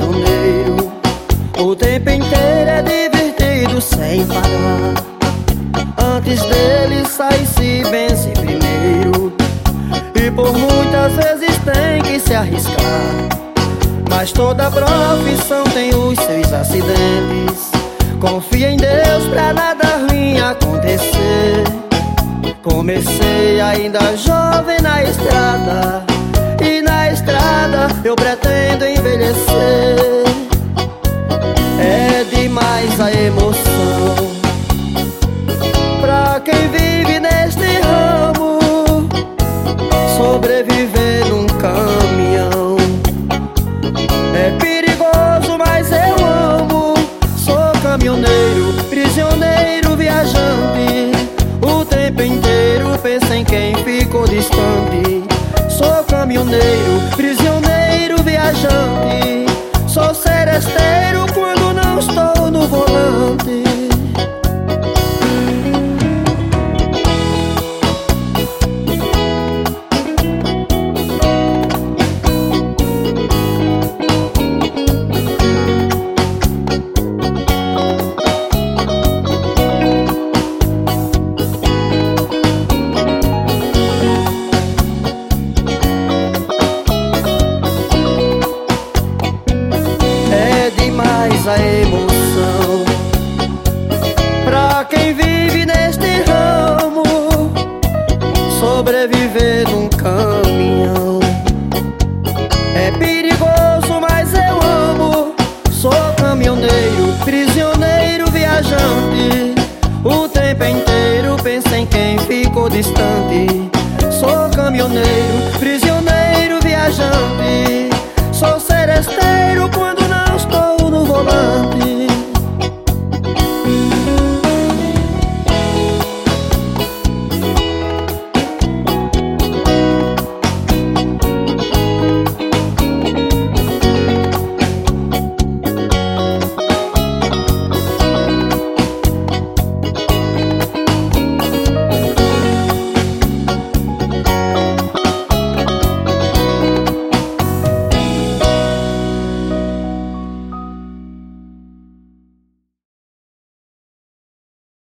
caminhoneiro. O tempo inteiro é divertido sem parar. Antes dele sai se vence primeiro, e por muitas vezes tem que se arriscar. Mas toda profissão tem os seus acidentes. Confia em Deus pra nada ruim acontecer. Comecei ainda jovem na estrada, e na estrada eu pretendo envelhecer. É demais a emoção pra quem vive neste ramo, sobreviver num caminhão. É perigoso, mas eu amo. Sou caminhoneiro, prisioneiro, viajante. O tempo inteiro penso em quem ficou distante. Sou caminhoneiro, prisioneiro, viajante. Sou seresteiro quando não estou no volante. A emoção pra quem vive neste ramo, sobreviver num caminhão. É perigoso, mas eu amo. Sou caminhoneiro, prisioneiro, viajante. O tempo inteiro penso em quem ficou distante. Sou caminhoneiro, prisioneiro, viajante. Sou seresteiro quando